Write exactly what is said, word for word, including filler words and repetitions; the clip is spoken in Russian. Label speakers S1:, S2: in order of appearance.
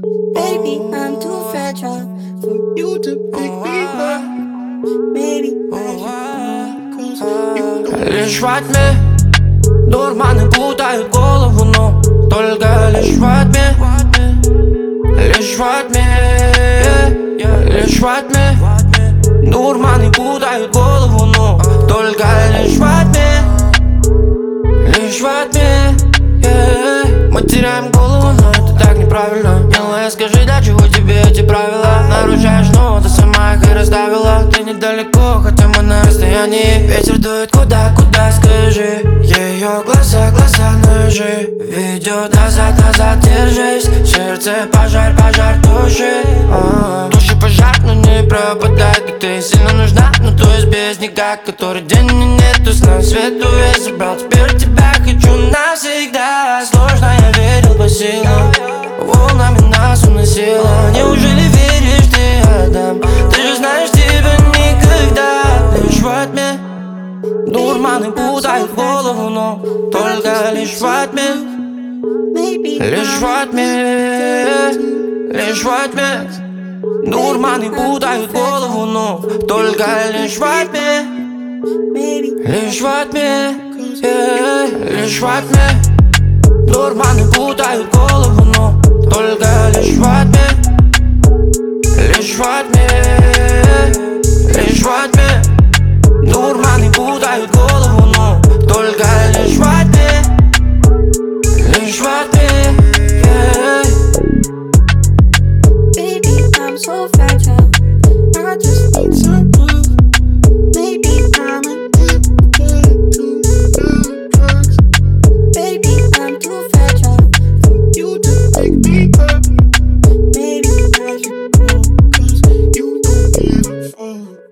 S1: Baby, I'm too fragile for you to pick me up. Maybe
S2: лишь во тьме дурманы путают голову, но только лишь во тьме, лишь во тьме, лишь во тьме дурманы путают голову, но только лишь во тьме, лишь во тьме, yeah. Мы теряем голову, но это так неправильно. Милая, скажи, для чего тебе эти правила? Нарушаешь, но ты сама их и расставила. Ты недалеко, хотя мы на расстоянии. Ветер дует куда, куда, скажи. Ее глаза, глаза ножи ведет назад, назад, держись. Сердце пожар, пожар души, а-а. Души пожар, но не пропадает. И ты сильно нужна, но то есть без никак. Который день и нету сна, свету весь забрал. Теперь тебя хочу навсегда. Сложно, я верил по силам, волнами нас уносило. Неужели веришь ты, Адам? Ты же знаешь, тебя никогда. Лишь во тьме дурманы путают голову, но только лишь во тьме, лишь во тьме, лишь во тьме дурманы путают голову, но только лишь во тьме, лишь во тьме, yeah. Лишь во тьме дурманы путают голову, но только лишь во тьме, лишь во тьме, лишь во тьме дурманы путают голову, но только лишь во тьме, лишь во тьме, yeah.
S1: baby, I'm so fragile. I just need some love. Maybe I'm addicted to drugs. Baby, I'm too fragile for you to pick me up. Maybe I should go, 'cause you don't give a fuck.